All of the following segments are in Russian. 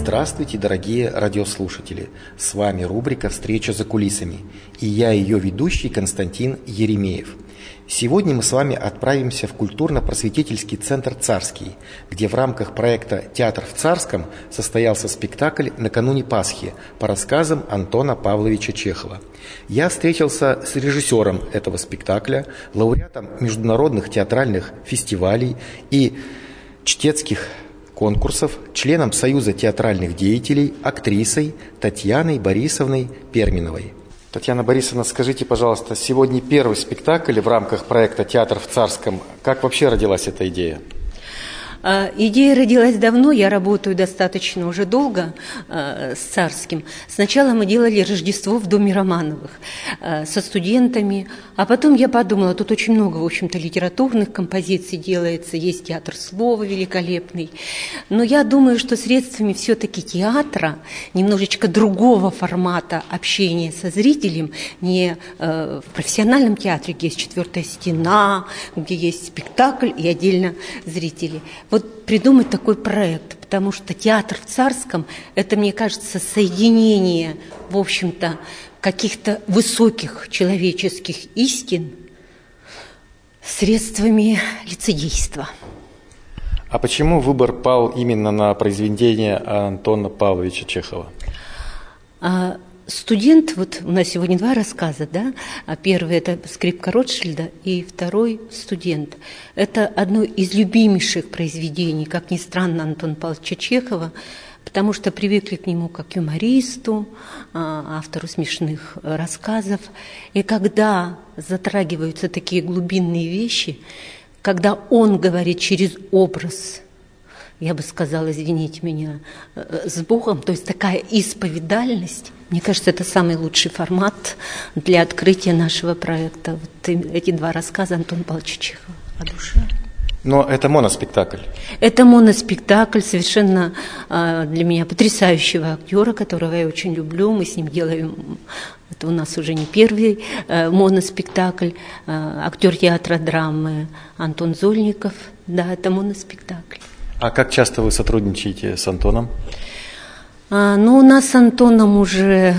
Здравствуйте, дорогие радиослушатели! С вами рубрика «Встреча за кулисами» и я ее ведущий Константин Еремеев. Сегодня мы с вами отправимся в культурно-просветительский центр «Царский», где в рамках проекта «Театр в Царском» состоялся спектакль накануне Пасхи по рассказам Антона Павловича Чехова. Я встретился с режиссером этого спектакля, лауреатом международных театральных фестивалей и чтецких конкурсов, членом Союза театральных деятелей, актрисой Татьяной Борисовной Перминовой. Татьяна Борисовна, скажите, пожалуйста, сегодня первый спектакль в рамках проекта «Театр в Царском». Как вообще родилась эта идея? Идея родилась давно, я работаю достаточно уже долго с Царским. Сначала мы делали Рождество в доме Романовых со студентами, а потом я подумала, тут очень много, в общем-то, литературных композиций делается, есть театр слова великолепный. Но я думаю, что средствами все-таки театра, немножечко другого формата общения со зрителем, не в профессиональном театре, где есть четвертая стена, где есть спектакль и отдельно зрители. Вот придумать такой проект, потому что театр в Царском – это, мне кажется, соединение, в общем-то, каких-то высоких человеческих истин средствами лицедейства. А почему выбор пал именно на произведение Антона Павловича Чехова? Студент, вот у нас сегодня два рассказа, да? Первый – это «Скрипка Ротшильда», и второй – «Студент». Это одно из любимейших произведений, как ни странно, Антона Павловича Чехова, потому что привыкли к нему как к юмористу, автору смешных рассказов. И когда затрагиваются такие глубинные вещи, когда он говорит через образ, я бы сказала, извините меня, с Богом, то есть такая исповедальность, мне кажется, это самый лучший формат для открытия нашего проекта. Вот эти два рассказа Антона Павловича Чехова о душе. Но это моноспектакль. Это моноспектакль совершенно для меня потрясающего актера, которого я очень люблю. Мы с ним делаем, это у нас уже не первый моноспектакль. Актер театра драмы Антон Зольников. Да, это моноспектакль. А как часто вы сотрудничаете с Антоном? Ну, у нас с Антоном уже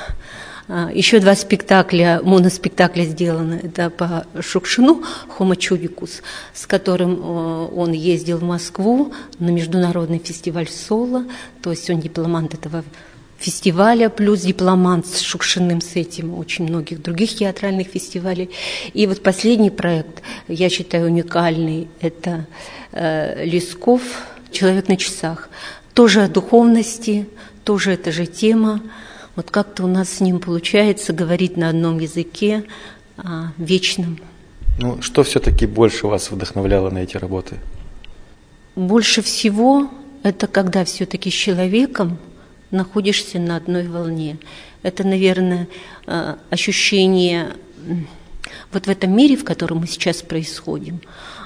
еще два спектакля, моноспектакля сделаны. Это по Шукшину «Homo Chudicus», с которым он ездил в Москву на международный фестиваль соло, то есть он дипломант этого фестиваля, плюс дипломант с Шукшиным, с этим, очень многих других театральных фестивалей. И вот последний проект, я считаю, уникальный, это Лесков «Человек на часах». Тоже о духовности, тоже эта же тема. Вот как-то у нас с ним получается говорить на одном языке, вечном. Ну, что все-таки больше вас вдохновляло на эти работы? Больше всего это когда все-таки с человеком находишься на одной волне. Это, наверное, ощущение вот в этом мире, в котором мы сейчас происходим,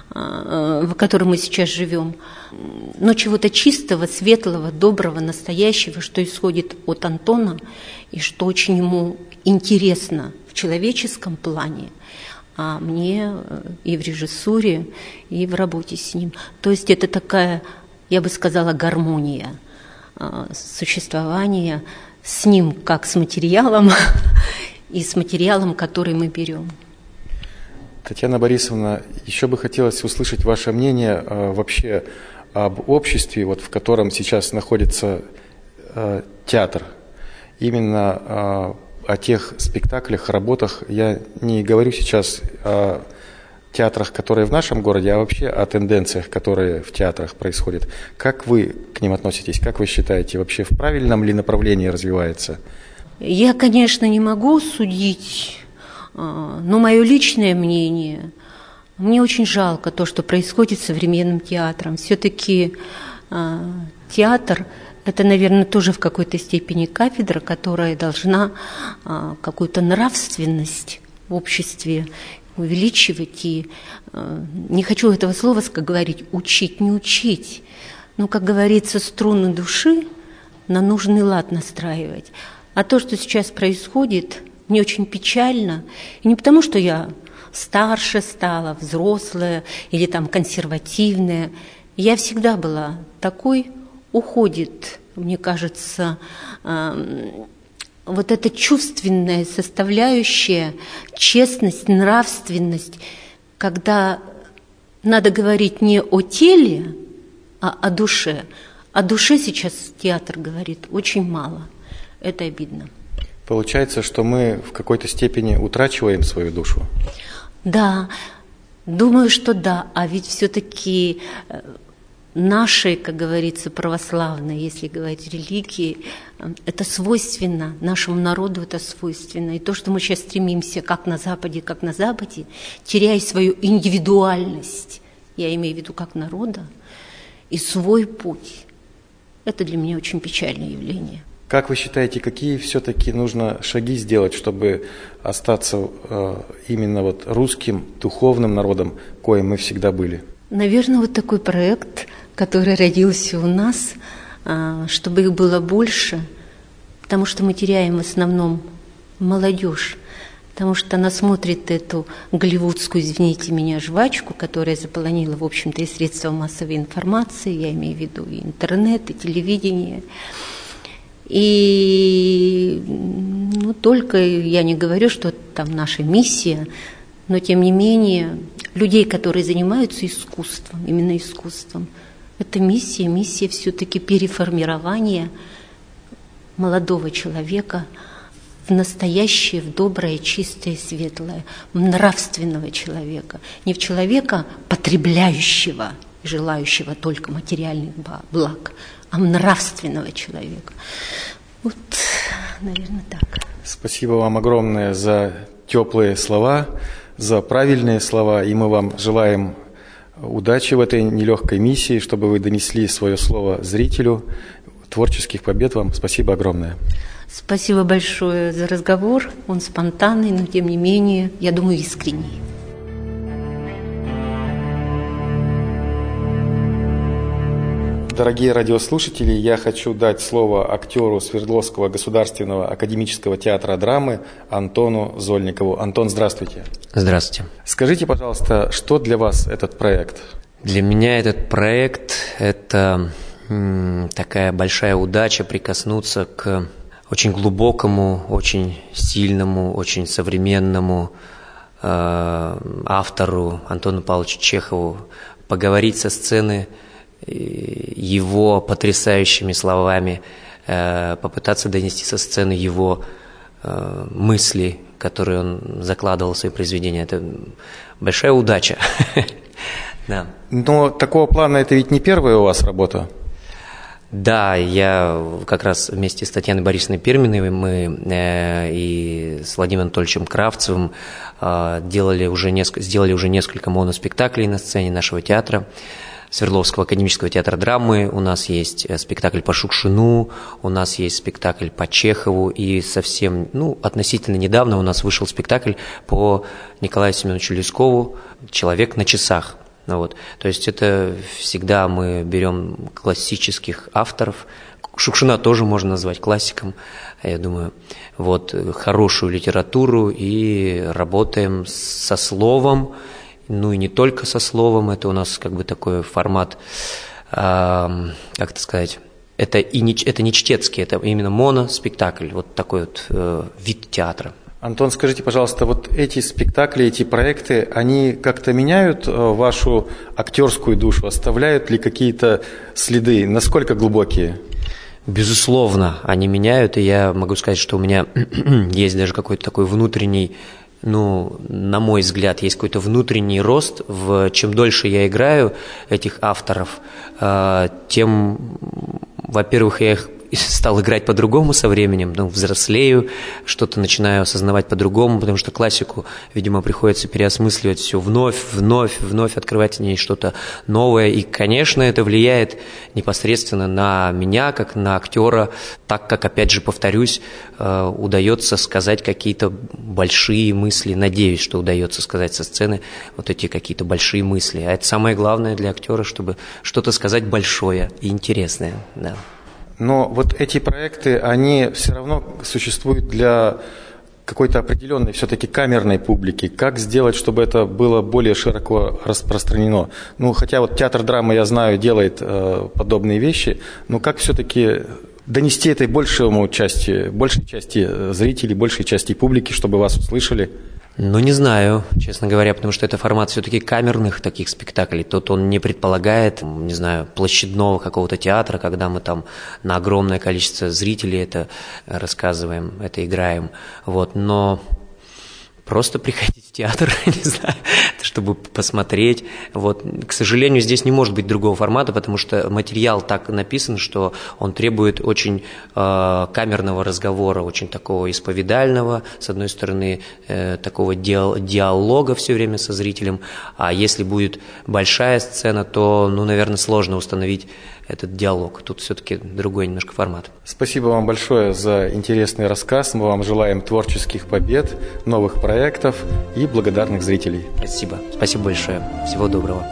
в котором мы сейчас живем, но чего-то чистого, светлого, доброго, настоящего, что исходит от Антона и что очень ему интересно в человеческом плане, а мне и в режиссуре, и в работе с ним. То есть это такая, я бы сказала, гармония существования с ним, как с материалом, и с материалом, который мы берем. Татьяна Борисовна, еще бы хотелось услышать ваше мнение вообще об обществе, вот, в котором сейчас находится театр. Именно о тех спектаклях, работах. Я не говорю сейчас о театрах, которые в нашем городе, а вообще о тенденциях, которые в театрах происходят. Как вы к ним относитесь? Как вы считаете, вообще в правильном ли направлении развивается? Я, конечно, не могу судить, но мое личное мнение, мне очень жалко то, что происходит с современным театром. Все-таки театр – это, наверное, тоже в какой-то степени кафедра, которая должна какую-то нравственность в обществе увеличивать. И не хочу этого слова говорить, учить, не учить, но, как говорится, струны души на нужный лад настраивать. А то, что сейчас происходит, мне очень печально. И не потому, что я старше стала, взрослая или там консервативная. Я всегда была такой. Уходит мне кажется, вот эта чувственная составляющая, честность, нравственность, когда надо говорить не о теле, а о душе. О душе сейчас театр говорит очень мало. Это обидно. Получается, что мы в какой-то степени утрачиваем свою душу? Да, думаю, что да. А ведь все-таки нашей, как говорится, православной, если говорить религии, это свойственно, нашему народу это свойственно. И то, что мы сейчас стремимся как на Западе, теряя свою индивидуальность, я имею в виду как народа, и свой путь. Это для меня очень печальное явление. Как вы считаете, какие все-таки нужно шаги сделать, чтобы остаться именно вот русским духовным народом, коим мы всегда были? Наверное, вот такой проект, который родился у нас, чтобы их было больше, потому что мы теряем в основном молодежь, потому что она смотрит эту голливудскую, извините меня, жвачку, которая заполонила, в общем-то, и средства массовой информации, я имею в виду и интернет, и телевидение. И только я не говорю, что там наша миссия, но тем не менее людей, которые занимаются искусством, именно искусством, это миссия все-таки переформирования молодого человека в настоящее, в доброе, чистое, светлое, нравственного человека. Не в человека, потребляющего, желающего только материальных благ, а нравственного человека. Вот, наверное, так. Спасибо вам огромное за теплые слова, за правильные слова, и мы вам желаем удачи в этой нелегкой миссии, чтобы вы донесли свое слово зрителю. Творческих побед вам. Спасибо огромное. Спасибо большое за разговор. Он спонтанный, но тем не менее, я думаю, искренний. Дорогие радиослушатели, я хочу дать слово актеру Свердловского государственного академического театра драмы Антону Зольникову. Антон, здравствуйте. Здравствуйте. Скажите, пожалуйста, что для вас этот проект? Для меня этот проект – это такая большая удача прикоснуться к очень глубокому, очень сильному, очень современному автору Антону Павловичу Чехову, поговорить со сцены его потрясающими словами, попытаться донести со сцены его мысли, которые он закладывал в свои произведения. Это большая удача. Да. Но такого плана это ведь не первая у вас работа? Да, я как раз вместе с Татьяной Борисовной Перминовой, мы и с Владимиром Анатольевичем Кравцевым сделали уже несколько моноспектаклей на сцене нашего театра, Свердловского академического театра драмы. У нас есть спектакль по Шукшину, у нас есть спектакль по Чехову, и совсем, относительно недавно у нас вышел спектакль по Николаю Семеновичу Лескову «Человек на часах». Вот. То есть это всегда мы берем классических авторов. Шукшина тоже можно назвать классиком, я думаю. Вот, хорошую литературу и работаем со словом. И не только со словом, это у нас как бы такой формат, как это сказать, это не чтецкий, это именно моноспектакль, вот такой вот вид театра. Антон, скажите, пожалуйста, вот эти спектакли, эти проекты, они как-то меняют вашу актерскую душу, оставляют ли какие-то следы, насколько глубокие? Безусловно, они меняют, и я могу сказать, что у меня есть даже какой-то такой внутренний, на мой взгляд, есть какой-то внутренний рост. Чем дольше я играю этих авторов, тем, во-первых, я их стал играть по-другому со временем, взрослею, что-то начинаю осознавать по-другому, потому что классику, видимо, приходится переосмысливать все вновь, открывать в ней что-то новое. И, конечно, это влияет непосредственно на меня, как на актера, так как, опять же, повторюсь, удается сказать какие-то большие мысли, надеюсь, что удается сказать со сцены вот эти какие-то большие мысли. А это самое главное для актера, чтобы что-то сказать большое и интересное, да. Но вот эти проекты, они все равно существуют для какой-то определенной все-таки камерной публики? Как сделать, чтобы это было более широко распространено? Ну, хотя вот театр драмы, я знаю, делает подобные вещи, но как все-таки донести этой большей части зрителей, большей части публики, чтобы вас услышали? Ну, не знаю, честно говоря, потому что это формат все-таки камерных таких спектаклей. Тут он не предполагает, не знаю, площадного какого-то театра, когда мы там на огромное количество зрителей это рассказываем, это играем. Вот, но просто приходить в театр, не знаю, чтобы посмотреть. Вот. К сожалению, здесь не может быть другого формата, потому что материал так написан, что он требует очень камерного разговора, очень такого исповедального, с одной стороны, такого диалога все время со зрителем. А если будет большая сцена, то, ну, наверное, сложно установить этот диалог. Тут все-таки другой немножко формат. Спасибо вам большое за интересный рассказ. Мы вам желаем творческих побед, новых проектов и благодарных зрителей. Спасибо. Спасибо большое. Всего доброго.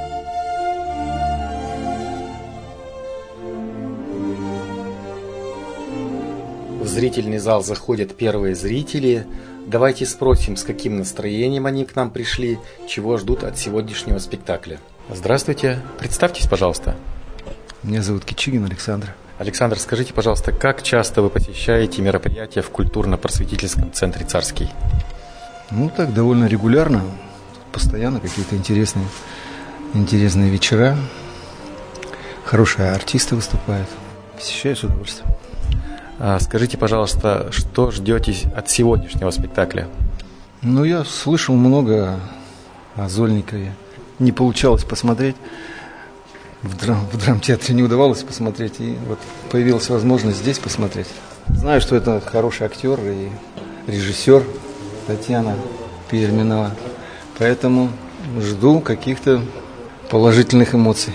В зрительный зал заходят первые зрители. Давайте спросим, с каким настроением они к нам пришли, чего ждут от сегодняшнего спектакля. Здравствуйте. Представьтесь, пожалуйста. Меня зовут Кичигин Александр. Александр, скажите, пожалуйста, как часто вы посещаете мероприятия в культурно-просветительском центре «Царский»? Ну, так, довольно регулярно. Постоянно какие-то интересные вечера. Хорошие артисты выступают. Посещаю с удовольствием. Скажите, пожалуйста, что ждете от сегодняшнего спектакля? Ну, я слышал много о Зольникове. Не получалось посмотреть. В драмтеатре не удавалось посмотреть, и вот появилась возможность здесь посмотреть. Знаю, что это хороший актер и режиссер Татьяна Перминова, поэтому жду каких-то положительных эмоций.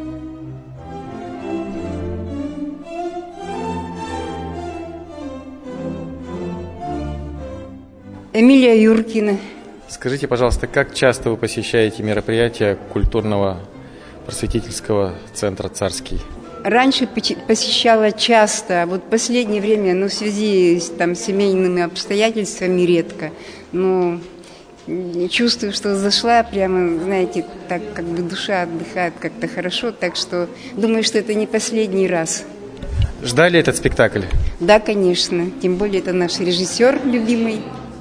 Эмилия Юркина. Скажите, пожалуйста, как часто вы посещаете мероприятия культурного просветительского центра «Царский»? Раньше посещала часто, а вот в последнее время, в связи с семейными обстоятельствами редко. Но чувствую, что зашла прямо, знаете, так как бы душа отдыхает как-то хорошо, так что думаю, что это не последний раз. Ждали этот спектакль? Да, конечно. Тем более это наш режиссер любимый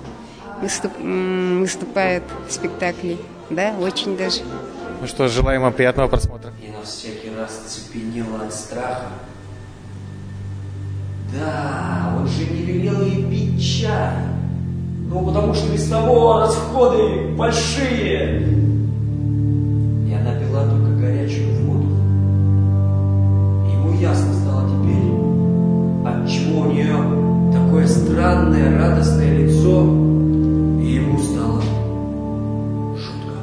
выступает в спектакле. Да, очень даже. Ну что, желаем вам приятного просмотра. И нас всякий раз цепенело от страха. Да, он же не велел ей пить чай. Ну, потому что без того расходы большие. И она пила только горячую воду. Ему ясно стало теперь, отчего у нее такое странное, радостное лицо. И ему стало жутко.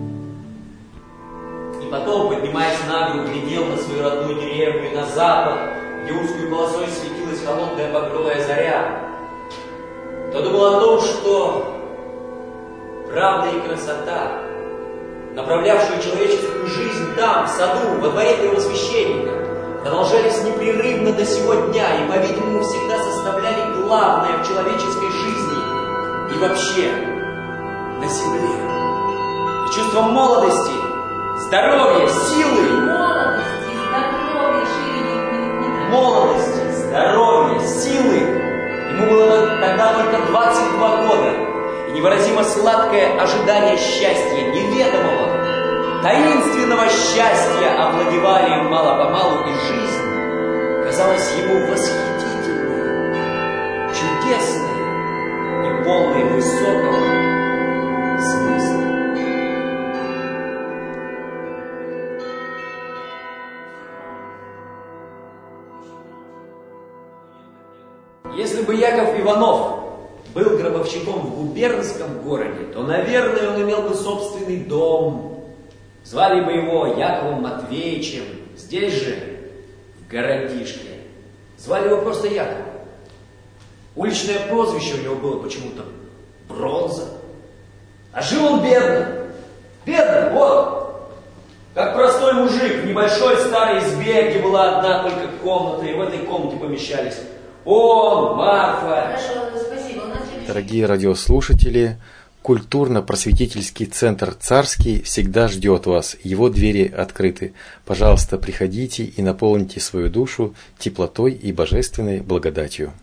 И потом, поднимаясь на гору, глядел на свою родную деревню и на запад, где узкой полосой светилась холодная багровая заря, то думал о том, что правда и красота, направлявшие человеческую жизнь там, в саду, во дворе первосвященника, продолжались непрерывно до сего дня и, по-видимому, всегда составляли главное в человеческой жизни и вообще на земле. И чувство молодости, здоровья, силы. Молодости, здоровья, силы. Ему было тогда только 22 года. И невыразимо сладкое ожидание счастья, неведомого, таинственного счастья овладевали им мало-помалу, и жизнь казалась ему восхитительной, чудесной и полной высокого смысла. Если бы Яков Иванов был гробовщиком в губернском городе, то, наверное, он имел бы собственный дом. Звали бы его Яковом Матвеевичем. Здесь же, в городишке, звали его просто Яков. Уличное прозвище у него было почему-то Бронза. А жил он бедно. Бедно, вот. Как простой мужик в небольшой старой избе, где была одна только комната, и в этой комнате помещались он, Марфа. Хорошо, спасибо. У нас Дорогие радиослушатели, культурно-просветительский центр «Царский» всегда ждет вас, его двери открыты. Пожалуйста, приходите и наполните свою душу теплотой и божественной благодатью.